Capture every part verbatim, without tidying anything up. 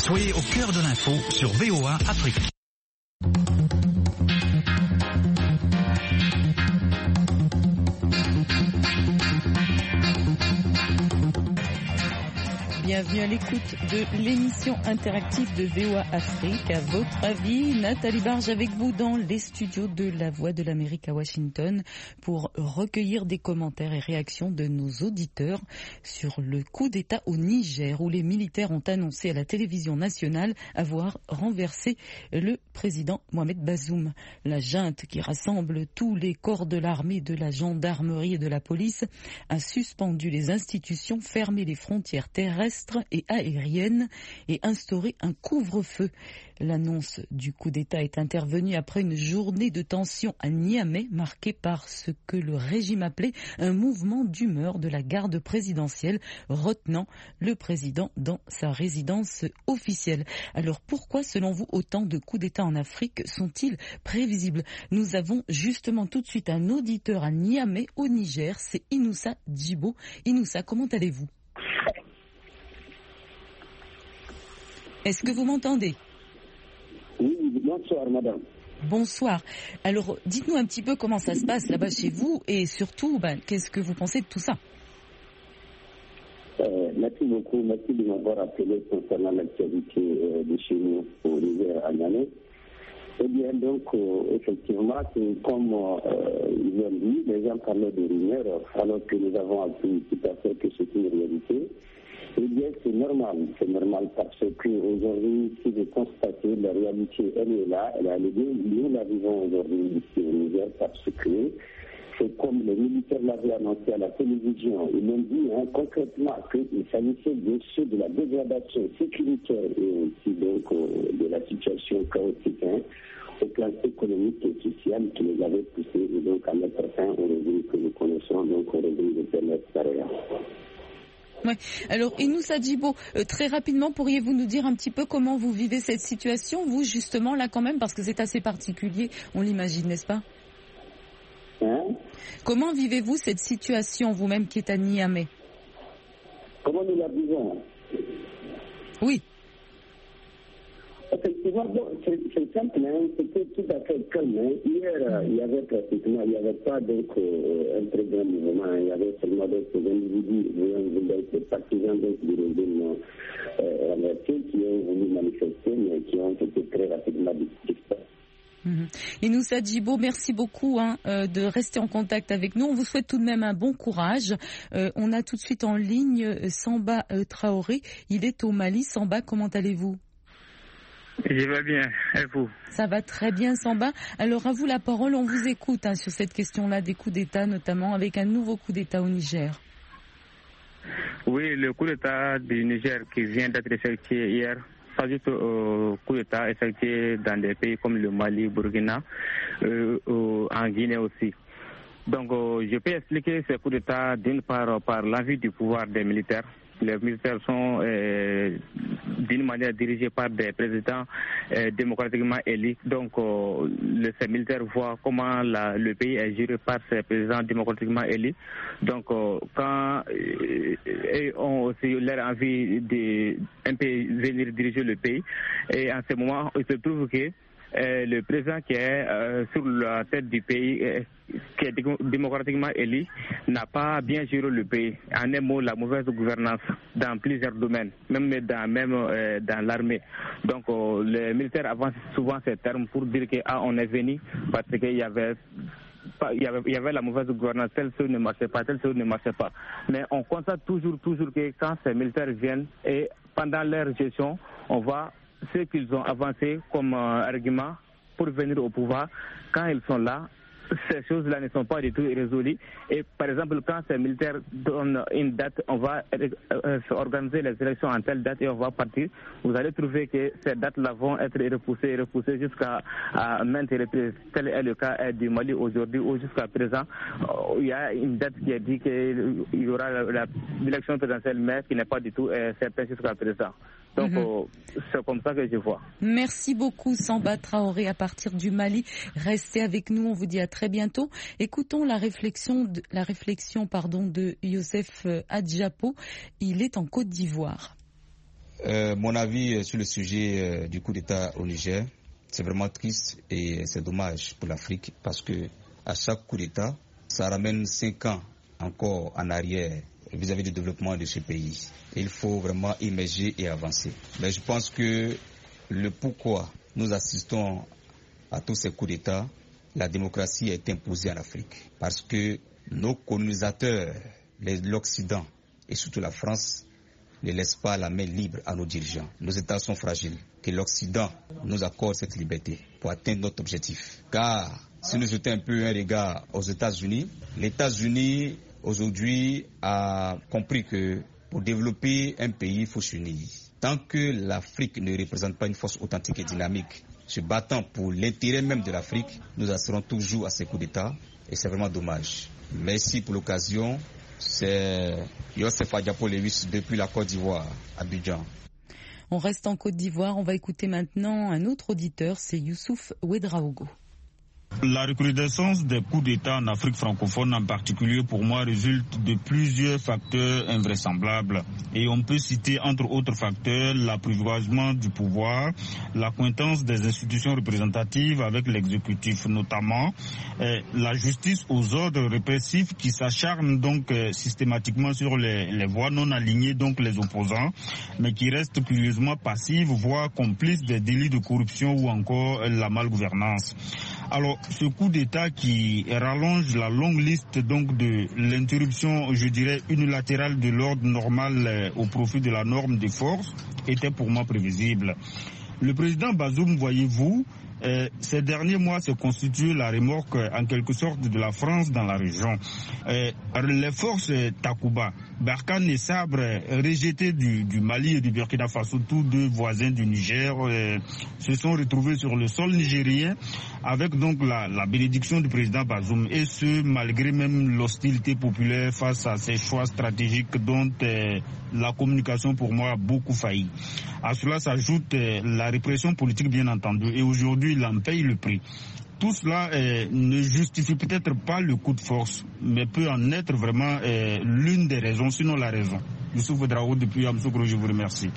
Soyez au cœur de l'info sur V O A Afrique. Bienvenue à l'écoute de l'émission interactive de V O A Afrique. À votre avis, Nathalie Barge avec vous dans les studios de La Voix de l'Amérique à Washington pour recueillir des commentaires et réactions de nos auditeurs sur le coup d'État au Niger où les militaires ont annoncé à la télévision nationale avoir renversé le président Mohamed Bazoum. La junte qui rassemble tous les corps de l'armée, de la gendarmerie et de la police a suspendu les institutions, fermé les frontières terrestres et aérienne et instaurer un couvre-feu. L'annonce du coup d'État est intervenue après une journée de tension à Niamey marquée par ce que le régime appelait un mouvement d'humeur de la garde présidentielle retenant le président dans sa résidence officielle. Alors pourquoi, selon vous, autant de coups d'État en Afrique sont-ils prévisibles? Nous avons justement tout de suite un auditeur à Niamey au Niger, c'est Inoussa Djibo. Inoussa, comment allez-vous? Est-ce que vous m'entendez? Oui, bonsoir madame. Bonsoir. Alors, dites-nous un petit peu comment ça se passe là-bas chez vous et surtout, ben, qu'est-ce que vous pensez de tout ça? euh, Merci beaucoup, merci de m'avoir appelé concernant l'actualité euh, de chez nous au Niger à Niamey. Eh bien, donc, euh, effectivement, c'est comme euh, ils ont dit, les gens parlaient de rumeurs, alors que nous avons appris tout à fait que c'est une réalité. Eh bien, c'est normal, c'est normal parce qu'aujourd'hui, si vous constatez, la réalité, elle est là, elle a lieu, nous la vivons aujourd'hui ici au Niger parce que c'est comme les militaires l'avaient annoncé à la télévision. Ils m'ont dit hein, concrètement qu'il s'agissait bien sûr de la dégradation sécuritaire et aussi donc euh, de la situation chaotique hein, au plan économique et social qui les avait poussés et donc à mettre fin au régime que nous connaissons, donc au régime de permettre extérieur. Ouais. Alors, Inoussa Djibo, euh, très rapidement, pourriez-vous nous dire un petit peu comment vous vivez cette situation, vous, justement, là, quand même, parce que c'est assez particulier, on l'imagine, n'est-ce pas? Hein? Comment vivez-vous cette situation, vous-même, qui est à Niamey? Comment nous la vivons? Oui. Effectivement, bon, c'est, c'est simple, hein, c'était tout à fait calme. Hein. Hier, euh, il y avait pratiquement, il n'y avait pas donc euh, un très grand mouvement, hein. Il y avait seulement des individus, des partisans donc, du régime euh, renversé qui ont voulu manifester, mais qui ont été très rapidement dispersés. Mmh. Inoussa Djibo, merci beaucoup hein, euh, de rester en contact avec nous. On vous souhaite tout de même un bon courage. Euh, on a tout de suite en ligne euh, Samba euh, Traoré. Il est au Mali. Samba, comment allez-vous? Je vais bien, et vous? Ça va très bien, Samba. Alors, à vous la parole, on vous écoute hein, sur cette question-là des coups d'État, notamment avec un nouveau coup d'État au Niger. Oui, le coup d'État du Niger qui vient d'être effectué hier, pas juste au coup d'État effectué dans des pays comme le Mali, Burkina, euh, en Guinée aussi. Donc, euh, je peux expliquer ce coup d'État d'une part par l'envie du pouvoir des militaires. Les militaires sont euh, d'une manière dirigés par des présidents euh, démocratiquement élus. Donc, euh, le, ces militaires voient comment la, le pays est géré par ces présidents démocratiquement élus. Donc, euh, quand euh, ils ont aussi leur envie de un peu venir diriger le pays, et en ce moment, il se trouve que euh, le président qui est euh, sur la tête du pays, euh, qui est démocratiquement élu, n'a pas bien géré le pays. En un mot, la mauvaise gouvernance dans plusieurs domaines, même dans, même, euh, dans l'armée. Donc, euh, les militaires avancent souvent ces termes pour dire que ah, on est venu parce qu'il y avait Il y, avait, il y avait la mauvaise gouvernance, telle chose ne marchait pas, telle chose ne marchait pas. Mais on constate toujours, toujours que quand ces militaires viennent et pendant leur gestion, on voit ce qu'ils ont avancé comme euh, argument pour venir au pouvoir. Quand ils sont là, ces choses-là ne sont pas du tout résolues. Et par exemple, quand ces militaires donnent une date, on va euh, organiser les élections en telle date et on va partir. Vous allez trouver que ces dates-là vont être repoussées, repoussées jusqu'à à maintes reprises. Tel est le cas du Mali aujourd'hui, où jusqu'à présent, euh, il y a une date qui a dit qu'il y aura l'élection présidentielle, mais qui n'est pas du tout euh, certaine jusqu'à présent. Donc, mm-hmm. euh, c'est comme ça que je vois. Merci beaucoup, Samba Traoré, à partir du Mali. Restez avec nous, on vous dit à très bientôt. Écoutons la réflexion, de, la réflexion pardon, de Youssef Adjapo. Il est en Côte d'Ivoire. Euh, mon avis sur le sujet euh, du coup d'État au Niger, c'est vraiment triste et c'est dommage pour l'Afrique parce que à chaque coup d'État, ça ramène cinq ans encore en arrière vis-à-vis du développement de ce pays. Il faut vraiment émerger et avancer. Mais je pense que le pourquoi nous assistons à tous ces coups d'État, la démocratie est imposée en Afrique. Parce que nos colonisateurs, l'Occident et surtout la France, ne laissent pas la main libre à nos dirigeants. Nos États sont fragiles. Que l'Occident nous accorde cette liberté pour atteindre notre objectif. Car si nous jetons un peu un regard aux États-Unis, les États-Unis aujourd'hui a compris que pour développer un pays, il faut s'unir. Tant que l'Afrique ne représente pas une force authentique et dynamique, se battant pour l'intérêt même de l'Afrique, nous assurons toujours à ces coups d'État et c'est vraiment dommage. Merci pour l'occasion. C'est Yosef Adiapo-Lewis depuis la Côte d'Ivoire, Abidjan. On reste en Côte d'Ivoire, on va écouter maintenant un autre auditeur, c'est Youssouf Ouedraogo. La recrudescence des coups d'État en Afrique francophone en particulier pour moi résulte de plusieurs facteurs invraisemblables. Et on peut citer entre autres facteurs l'apprivoisement du pouvoir, l'accointance des institutions représentatives avec l'exécutif notamment, eh, la justice aux ordres répressifs qui s'acharnent donc eh, systématiquement sur les, les voix non alignées, donc les opposants, mais qui restent curieusement passives, voire complices des délits de corruption ou encore eh, la malgouvernance. Alors, ce coup d'État qui rallonge la longue liste donc de l'interruption, je dirais, unilatérale de l'ordre normal euh, au profit de la norme des forces était pour moi prévisible. Le président Bazoum, voyez-vous, euh, ces derniers mois se constitue la remorque euh, en quelque sorte de la France dans la région. Euh, les forces euh, Takuba, Barkhane et Sabre, euh, rejetées du, du Mali et du Burkina Faso, tous deux voisins du Niger, euh, se sont retrouvés sur le sol nigérien avec donc la, la bénédiction du président Bazoum, et ce malgré même l'hostilité populaire face à ces choix stratégiques dont euh, la communication pour moi a beaucoup failli. À cela s'ajoute euh, la répression politique bien entendu, et aujourd'hui il en paye le prix. Tout cela euh, ne justifie peut-être pas le coup de force, mais peut en être vraiment euh, l'une des raisons, sinon la raison. Youssouf Ouedraogo depuis Yamoussoukro, je vous remercie.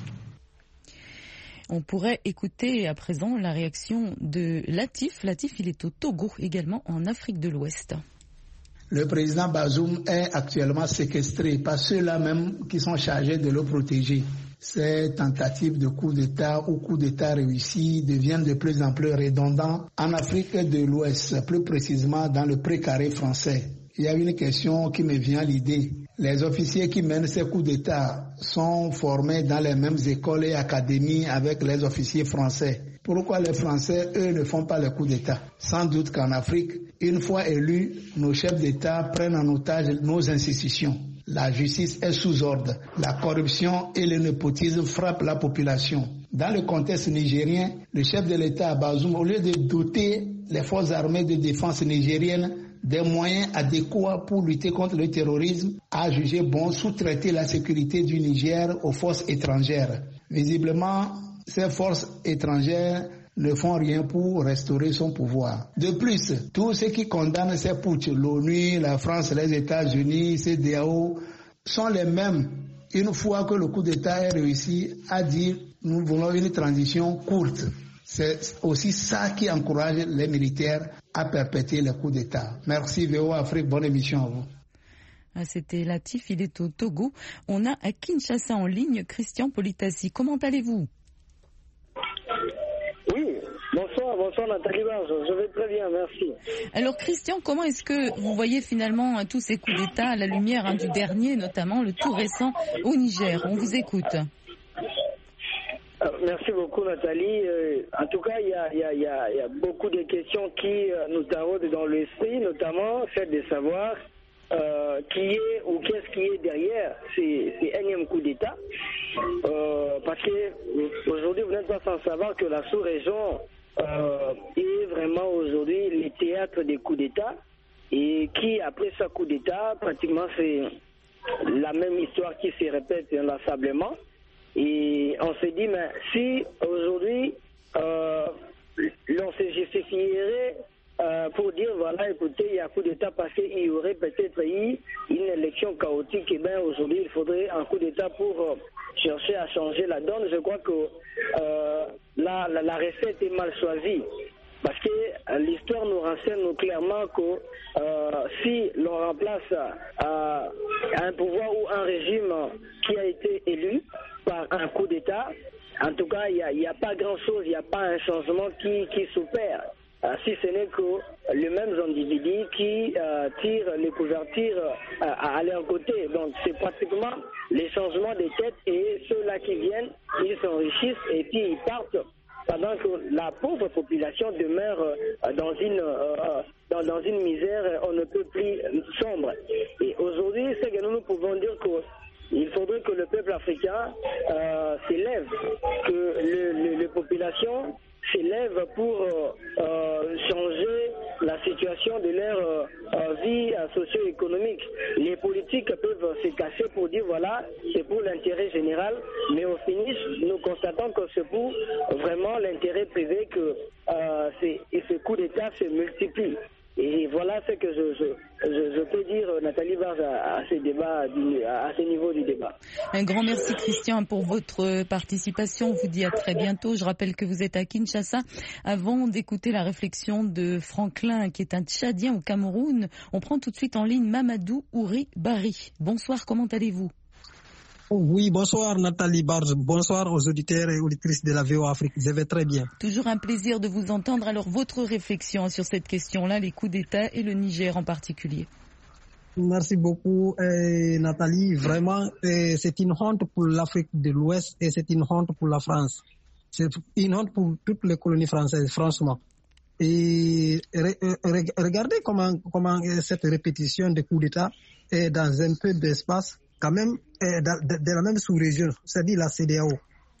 On pourrait écouter à présent la réaction de Latif. Latif, il est au Togo, également en Afrique de l'Ouest. Le président Bazoum est actuellement séquestré par ceux-là même qui sont chargés de le protéger. Ces tentatives de coup d'État ou coup d'État réussis deviennent de plus en plus redondants en Afrique de l'Ouest, plus précisément dans le précaré français. Il y a une question qui me vient à l'idée. Les officiers qui mènent ces coups d'État sont formés dans les mêmes écoles et académies avec les officiers français. Pourquoi les Français, eux, ne font pas les coups d'État? Sans doute qu'en Afrique, une fois élus, nos chefs d'État prennent en otage nos institutions. La justice est sous ordre. La corruption et le népotisme frappent la population. Dans le contexte nigérien, le chef de l'État, Bazoum, au lieu de doter les forces armées de défense nigériennes des moyens adéquats pour lutter contre le terrorisme, a jugé bon sous-traiter la sécurité du Niger aux forces étrangères. Visiblement, ces forces étrangères ne font rien pour restaurer son pouvoir. De plus, tous ceux qui condamnent ces putschs, l'ONU, la France, les États-Unis, C E D E A O, sont les mêmes. Une fois que le coup d'État est réussi, à dire nous voulons une transition courte. C'est aussi ça qui encourage les militaires à perpétuer les coups d'État. Merci V O A Afrique, bonne émission à vous. Ah, c'était Latif, il est au Togo. On a à Kinshasa en ligne Christian Politassi. Comment allez-vous? Oui, bonsoir, bonsoir Nathalie Barge, je vais très bien, merci. Alors Christian, comment est-ce que vous voyez finalement hein, tous ces coups d'État à la lumière hein, du dernier, notamment le tout récent au Niger? On vous écoute. Merci beaucoup Nathalie. Euh, en tout cas, il y a, y, a, y, a, y a beaucoup de questions qui euh, nous taraudent dans l'esprit, notamment celle de savoir euh, qui est ou qu'est-ce qui est derrière ces, ces énièmes coups d'État. Euh, parce que aujourd'hui, vous n'êtes pas sans savoir que la sous-région euh, est vraiment aujourd'hui le théâtre des coups d'État, et qui, après ce coup d'État, pratiquement c'est la même histoire qui se répète inlassablement. Et on se dit, mais si aujourd'hui, euh, l'on se justifierait euh, pour dire, voilà, écoutez, il y a un coup d'État passé, il y aurait peut-être eu une élection chaotique, et bien aujourd'hui, il faudrait un coup d'État pour euh, chercher à changer la donne. Je crois que euh, la, la, la recette est mal choisie. Parce que euh, l'histoire nous renseigne clairement que euh, si l'on remplace euh, un pouvoir ou un régime qui a été élu par un coup d'État, en tout cas, il n'y a, a pas grand-chose, il n'y a pas un changement qui, qui s'opère. Euh, si ce n'est que les mêmes individus qui euh, tirent les couvertures euh, à leur côté. Donc c'est pratiquement les changements des têtes et ceux-là qui viennent, ils s'enrichissent et puis ils partent. Pendant que la pauvre population demeure euh, dans, une, euh, dans, dans une misère, on ne peut plus sombre. Et aujourd'hui, c'est que nous, nous pouvons dire qu'il faudrait que le peuple africain euh, s'élève, que le, le, les populations s'élèvent pour euh, euh, changer la situation de leur euh, vie euh, socio-économique. Les politiques peuvent se cacher pour dire voilà, c'est pour l'intérêt général, mais au finish, nous constatons que c'est pour vraiment l'intérêt privé que euh, et ce coup d'État se multiplie. Et voilà ce que je, je, je, je peux dire, Nathalie Barge, à, à, ce débat, à ce niveau du débat. Un grand merci, Christian, pour votre participation. On vous dit à très bientôt. Je rappelle que vous êtes à Kinshasa. Avant d'écouter la réflexion de Franklin, qui est un Tchadien au Cameroun, on prend tout de suite en ligne Mamadou Ouri Bari. Bonsoir, comment allez-vous? Oui, bonsoir Nathalie Barge, bonsoir aux auditeurs et auditrices de la V O A Afrique, je vais très bien. Toujours un plaisir de vous entendre. Alors votre réflexion sur cette question-là, les coups d'État et le Niger en particulier. Merci beaucoup euh, Nathalie, vraiment euh, c'est une honte pour l'Afrique de l'Ouest et c'est une honte pour la France. C'est une honte pour toutes les colonies françaises, franchement. Et re, re, regardez comment, comment cette répétition des coups d'État est dans un peu d'espace quand même euh, de, de la même sous-région, c'est-à-dire la C D A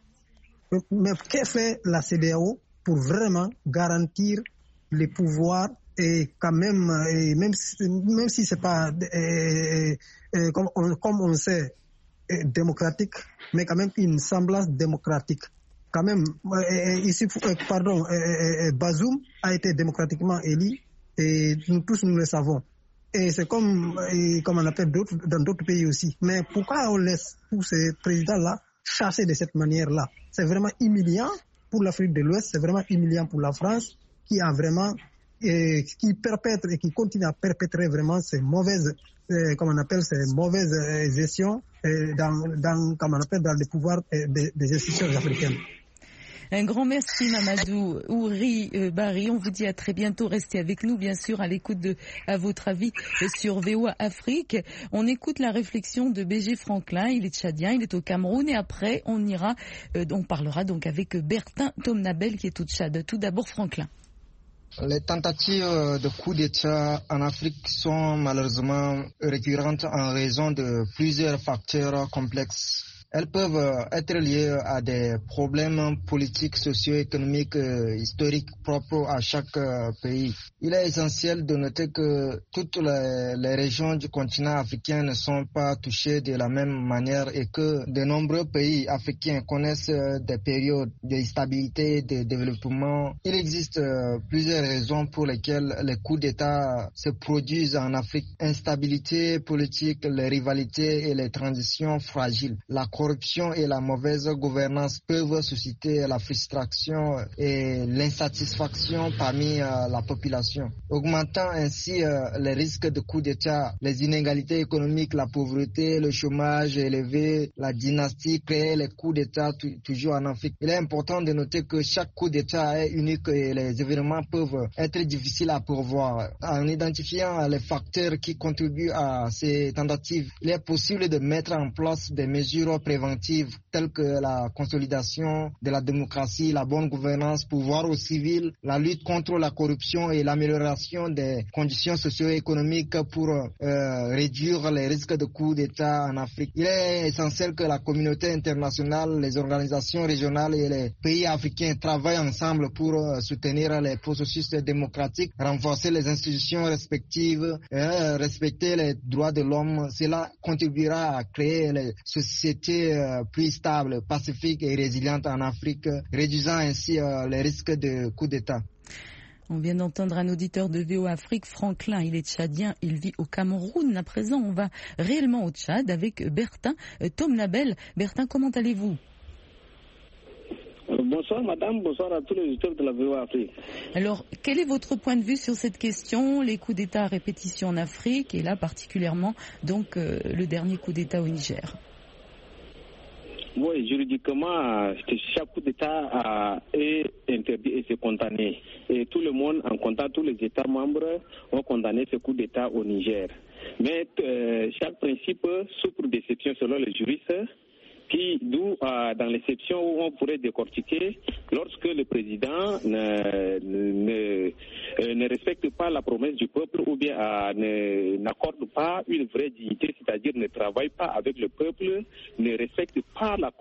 O. Mais qu'est-ce que fait la C D A O pour vraiment garantir les pouvoirs et quand même, et même, si, même si c'est pas euh, euh, comme, on, comme on sait euh, démocratique, mais quand même une semblance démocratique. Quand même, euh, ici, euh, pardon, euh, euh, Bazoum a été démocratiquement élu et nous tous nous le savons. Et c'est comme, et comme on appelle d'autres, dans d'autres pays aussi. Mais pourquoi on laisse tous ces présidents-là chasser de cette manière-là? C'est vraiment humiliant pour l'Afrique de l'Ouest, c'est vraiment humiliant pour la France, qui a vraiment, et, qui perpètre et qui continue à perpétrer vraiment ces mauvaises, euh, comme on appelle, ces mauvaises euh, gestions euh, dans, dans, comme on appelle, dans les pouvoirs euh, des, des institutions africaines. Un grand merci Mamadou Ouri euh, Bari. On vous dit à très bientôt. Restez avec nous, bien sûr, à l'écoute de à votre avis sur V O A Afrique. On écoute la réflexion de B G Franklin. Il est tchadien, il est au Cameroun et après on ira, euh, on parlera donc avec Bertin Tomnabel qui est au Tchad. Tout d'abord Franklin. Les tentatives de coup d'État en Afrique sont malheureusement récurrentes en raison de plusieurs facteurs complexes. Elles peuvent être liées à des problèmes politiques, socio-économiques, euh, historiques propres à chaque euh, pays. Il est essentiel de noter que toutes les, les régions du continent africain ne sont pas touchées de la même manière et que de nombreux pays africains connaissent euh, des périodes d'instabilité et de développement. Il existe euh, plusieurs raisons pour lesquelles les coups d'État se produisent en Afrique. Instabilité politique, les rivalités et les transitions fragiles. La corruption et la mauvaise gouvernance peuvent susciter la frustration et l'insatisfaction parmi euh, la population, augmentant ainsi euh, les risques de coups d'État, les inégalités économiques, la pauvreté, le chômage élevé, la dynastie créée, les coups d'État toujours en Afrique. Il est important de noter que chaque coup d'État est unique et les événements peuvent être difficiles à prévoir. En identifiant les facteurs qui contribuent à ces tentatives, il est possible de mettre en place des mesures préventives telles que la consolidation de la démocratie, la bonne gouvernance, pouvoir aux civils, la lutte contre la corruption et l'amélioration des conditions socio-économiques pour euh, réduire les risques de coups d'État en Afrique. Il est essentiel que la communauté internationale, les organisations régionales et les pays africains travaillent ensemble pour euh, soutenir les processus démocratiques, renforcer les institutions respectives, euh, respecter les droits de l'homme. Cela contribuera à créer les sociétés plus stable, pacifique et résiliente en Afrique, réduisant ainsi euh, les risques de coup d'État. On vient d'entendre un auditeur de V O A Afrique, Franklin, il est tchadien, il vit au Cameroun. À présent, on va réellement au Tchad avec Bertin euh, Tom Nabel. Bertin, comment allez-vous ? Bonsoir madame, bonsoir à tous les auditeurs de la V O A Afrique. Alors, quel est votre point de vue sur cette question, les coups d'État à répétition en Afrique, et là particulièrement donc euh, le dernier coup d'État au Niger ? Oui, juridiquement, chaque coup d'État est interdit et c'est condamné. Et tout le monde, en comptant tous les États membres, ont condamné ce coup d'État au Niger. Mais euh, chaque principe souffre d'exception selon les juristes, qui, d'où euh, dans l'exception où on pourrait décortiquer, lorsque le président ne, ne, euh, ne respecte pas la promesse du peuple ou bien euh, ne, n'accorde pas une vraie dignité, c'est-à-dire ne travaille pas avec le peuple, ne respecte pas la,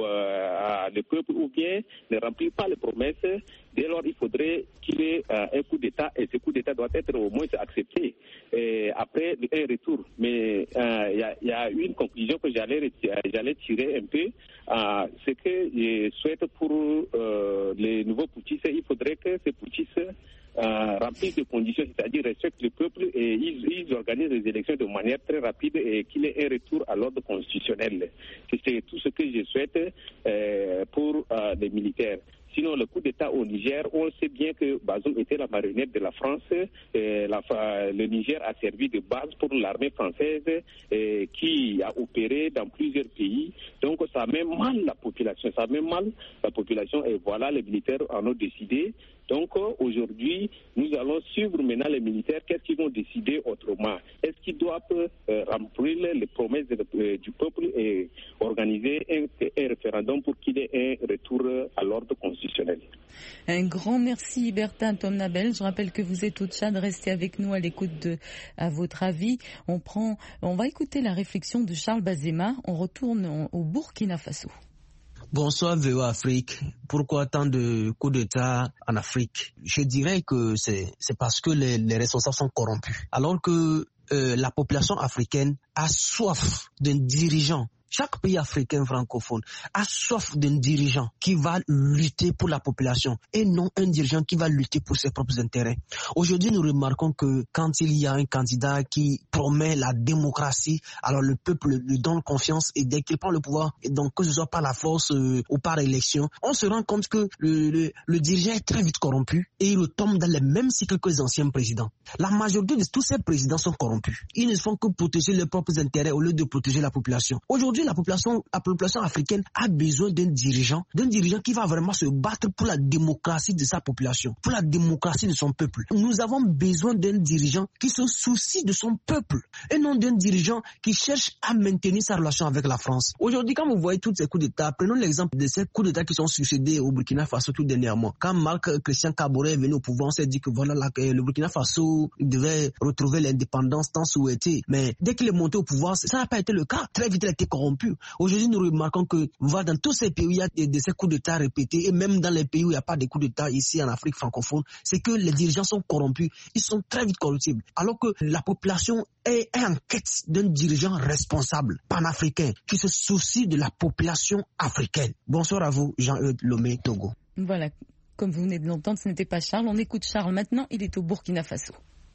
euh, le peuple ou bien ne remplit pas les promesses, dès lors il faudrait qu'il y ait euh, un coup d'État et ce coup d'État doit être au moins accepté et après un retour. Mais il euh, y, y a une conclusion que j'allais, j'allais tirer un peu. Euh, ce que je souhaite pour euh, les nouveaux putschistes, il faudrait que ces putschistes euh, remplissent les conditions, c'est-à-dire respectent le peuple et ils, ils organisent les élections de manière très rapide et qu'il y ait un retour à l'ordre constitutionnel. C'est, c'est tout ce que je souhaite euh, pour euh, les militaires. Sinon, le coup d'État au Niger, on sait bien que Bazoum était la marionnette de la France. Et la, le Niger a servi de base pour l'armée française et qui a opéré dans plusieurs pays. Donc, ça met mal la population. Ça met mal la population et voilà, les militaires en ont décidé. Donc, aujourd'hui, nous allons suivre maintenant les militaires. Qu'est-ce qu'ils vont décider autrement? Est-ce qu'ils doivent euh, remplir les promesses de, euh, du peuple et organiser un, un référendum pour qu'il y ait un retour à l'ordre constitutionnel? Un grand merci Bertin Tom Nabel. Je rappelle que vous êtes au Tchad. Restez avec nous à l'écoute de à votre avis. On prend, on va écouter la réflexion de Charles Bazema. On retourne au Burkina Faso. Bonsoir V O A Afrique. Pourquoi tant de coups d'État en Afrique? Je dirais que c'est, c'est parce que les, les responsables sont corrompus. Alors que euh, la population africaine a soif d'un dirigeant. Chaque pays africain francophone a soif d'un dirigeant qui va lutter pour la population et non un dirigeant qui va lutter pour ses propres intérêts. Aujourd'hui, nous remarquons que quand il y a un candidat qui promet la démocratie, alors le peuple lui donne confiance et dès qu'il prend le pouvoir, et donc que ce soit par la force euh, ou par élection, on se rend compte que le, le, le dirigeant est très vite corrompu et il retombe dans les mêmes cycles que les anciens présidents. La majorité de tous ces présidents sont corrompus. Ils ne font que protéger leurs propres intérêts au lieu de protéger la population. Aujourd'hui, la population, la population africaine a besoin d'un dirigeant, d'un dirigeant qui va vraiment se battre pour la démocratie de sa population, pour la démocratie de son peuple. Nous avons besoin d'un dirigeant qui se soucie de son peuple et non d'un dirigeant qui cherche à maintenir sa relation avec la France. Aujourd'hui, quand vous voyez tous ces coups d'État, prenons l'exemple de ces coups d'État qui sont succédés au Burkina Faso tout dernièrement. Quand Marc Christian Kaboré est venu au pouvoir, on s'est dit que voilà, là, le Burkina Faso devait retrouver l'indépendance tant souhaitée. Mais dès qu'il est monté au pouvoir, ça n'a pas été le cas. Très vite, il a été corrompu. Aujourd'hui, nous remarquons que voilà, dans tous ces pays où il y a de, de ces coups d'État répétés, et même dans les pays où il n'y a pas de coups d'État ici en Afrique francophone, c'est que les dirigeants sont corrompus. Ils sont très vite corruptibles. Alors que la population est, est en quête d'un dirigeant responsable, panafricain, qui se soucie de la population africaine. Bonsoir à vous, Jean-Eudes Lomé, Togo. Voilà, comme vous venez de l'entendre, ce n'était pas Charles. On écoute Charles maintenant, il est au Burkina Faso.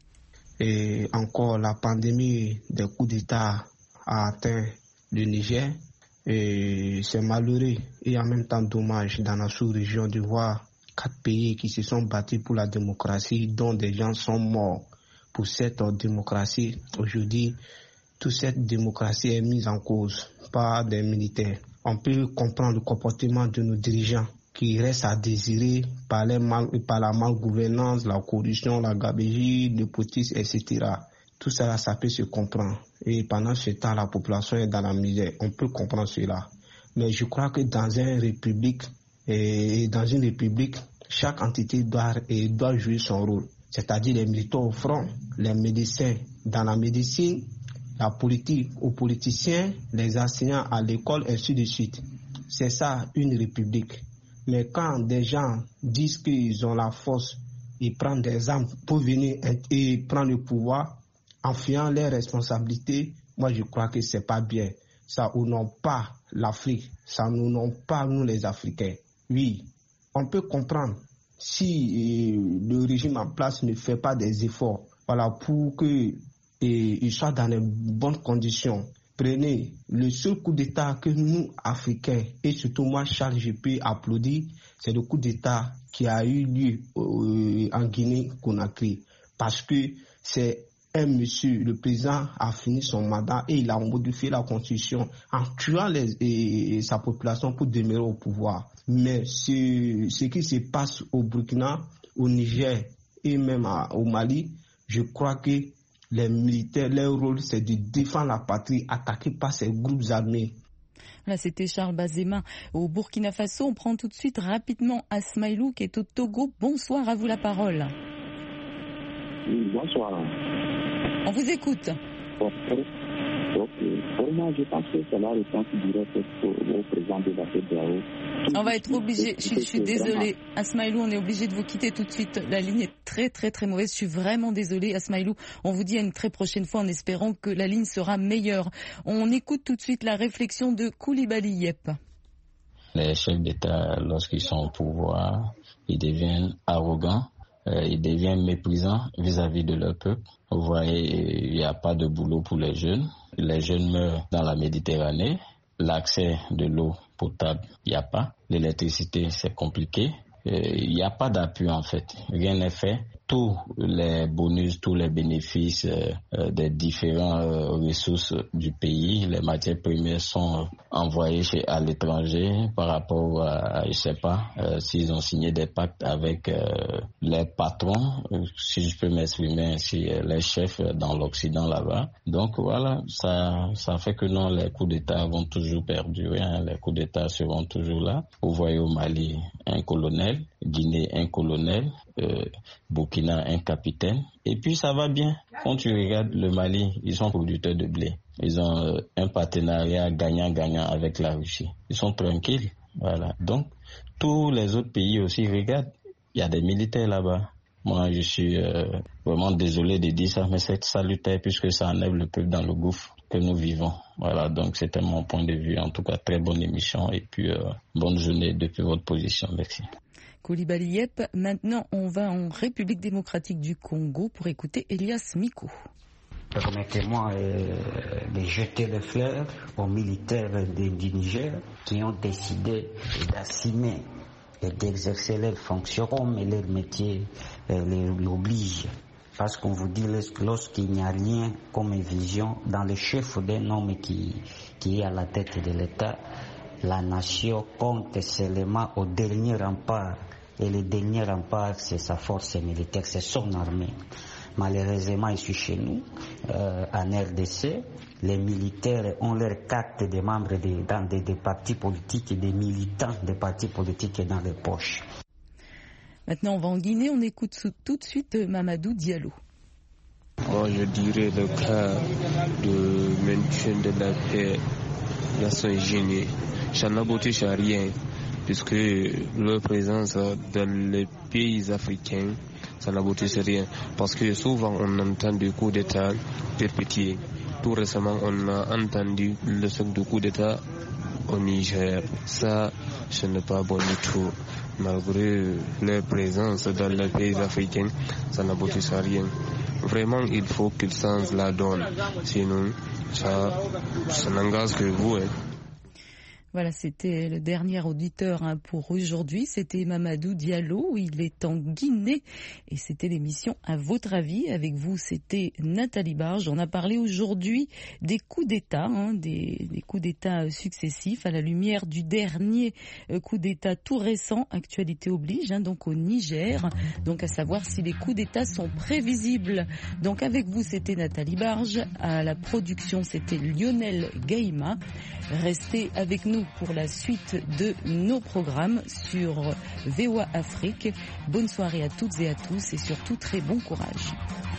Et encore, la pandémie des coups d'État a atteint le Niger, et c'est malheureux et en même temps dommage dans la sous-région de voir quatre pays qui se sont battus pour la démocratie, dont des gens sont morts pour cette démocratie. Aujourd'hui, toute cette démocratie est mise en cause par des militaires. On peut comprendre le comportement de nos dirigeants qui restent à désirer par, les mal, par la malgouvernance, la corruption, la gabegie, le népotisme, et cetera. Tout ça, ça peut se comprendre. Et pendant ce temps, la population est dans la misère. On peut comprendre cela. Mais je crois que dans une république, et dans une république, chaque entité doit, et doit jouer son rôle. C'est-à-dire les militaires au front, les médecins dans la médecine, la politique aux politiciens, les enseignants à l'école, et ainsi de suite. C'est ça, une république. Mais quand des gens disent qu'ils ont la force, ils prennent des armes pour venir et prendre le pouvoir, en fuyant les responsabilités, moi je crois que c'est pas bien. Ça honore pas l'Afrique, ça n'honore pas nous les Africains. Oui, on peut comprendre si euh, le régime en place ne fait pas des efforts, voilà, pour que il soit dans les bonnes conditions. Prenez le seul coup d'État que nous, Africains, et surtout moi, Charles, je peux applaudir, c'est le coup d'État qui a eu lieu euh, en Guinée-Conakry. Parce que c'est un monsieur, le président a fini son mandat et il a modifié la constitution en tuant les, et, et sa population pour demeurer au pouvoir. Mais ce, ce qui se passe au Burkina, au Niger et même à, au Mali, je crois que les militaires, leur rôle, c'est de défendre la patrie attaquée par ces groupes armés. Là, c'était Charles Bazema au Burkina Faso. On prend tout de suite rapidement Asmaïlou qui est au Togo. Bonsoir, à vous la parole. Oui, bonsoir. On vous écoute. Bon, donc, pour moi, je pense que c'est la réponse directe au président de la C E D A O. On va être obligé, je, je suis désolée, Asmaïlou, on est obligé de vous quitter tout de suite. La ligne est très très très mauvaise, je suis vraiment désolée, Asmaïlou. On vous dit à une très prochaine fois en espérant que la ligne sera meilleure. On écoute tout de suite la réflexion de Koulibaly Yep. Les chefs d'État, lorsqu'ils sont au pouvoir, ils deviennent arrogants. Euh, ils deviennent méprisants vis-à-vis de leur peuple. Vous voyez, il n'y a pas de boulot pour les jeunes. Les jeunes meurent dans la Méditerranée. L'accès de l'eau potable, il n'y a pas. L'électricité, c'est compliqué. Il n'y a pas d'appui en fait. Rien n'est fait. Tous les bonus, tous les bénéfices euh, des différentes euh, ressources du pays, les matières premières sont envoyées chez, à l'étranger par rapport à, je sais pas, euh, s'ils ont signé des pactes avec euh, les patrons, euh, si je peux m'exprimer ainsi, les chefs dans l'Occident là-bas. Donc voilà, ça, ça fait que non, les coups d'État vont toujours perdurer, hein, les coups d'État seront toujours là. Vous voyez au Mali, un colonel, Guinée, un colonel, euh, Burkina, un capitaine. Et puis ça va bien. Quand tu regardes le Mali, ils sont producteurs de blé. Ils ont euh, un partenariat gagnant-gagnant avec la Russie. Ils sont tranquilles. Voilà. Donc, tous les autres pays aussi, regardent, il y a des militaires là-bas. Moi, je suis euh, vraiment désolé de dire ça, mais c'est salutaire puisque ça enlève le peuple dans le gouffre que nous vivons. Voilà, donc c'était mon point de vue. En tout cas, très bonne émission et puis euh, bonne journée depuis votre position. Merci. Koulibaly Yep. Maintenant, on va en République démocratique du Congo pour écouter Elias Mikou. Permettez-moi euh, de jeter les fleurs aux militaires de, du Niger qui ont décidé d'assumer et d'exercer leurs fonctions, mais leur métier euh, l'oblige. Parce qu'on vous dit, lorsqu'il n'y a rien comme vision dans le chef d'un homme qui, qui est à la tête de l'État, la nation compte seulement au dernier rempart. Et le dernier rempart, c'est sa force militaire, c'est son armée. Malheureusement, ici chez nous, euh, en R D C, les militaires ont leur carte de membres de, dans des, des partis politiques et des militants des partis politiques dans les poches. Maintenant, on va en Guinée, on écoute tout de suite Mamadou Diallo. Moi, je dirais le cas de maintien de la paix, la Guinée. Ça n'aboutit à rien, puisque leur présence dans les pays africains, ça n'aboutit à rien. Parce que souvent, on entend des coups d'État perpétués. Tout récemment, on a entendu le son de coup d'État au Niger. Ça, ce n'est pas bon du tout. Malgré leur présence dans les pays africains, ça n'aboutit à rien. Vraiment, il faut qu'ils changent la donne. Sinon, ça, ça n'engage que vous. Hein. Voilà, c'était le dernier auditeur hein, pour aujourd'hui. C'était Mamadou Diallo. Il est en Guinée et c'était l'émission À votre avis. Avec vous, c'était Nathalie Barge. On a parlé aujourd'hui des coups d'État, hein, des, des coups d'État successifs à la lumière du dernier coup d'État tout récent, actualité oblige, hein, donc au Niger. Donc à savoir si les coups d'État sont prévisibles. Donc avec vous, c'était Nathalie Barge. À la production, c'était Lionel Gaïma. Restez avec nous pour la suite de nos programmes sur V O A Afrique. Bonne soirée à toutes et à tous et surtout très bon courage.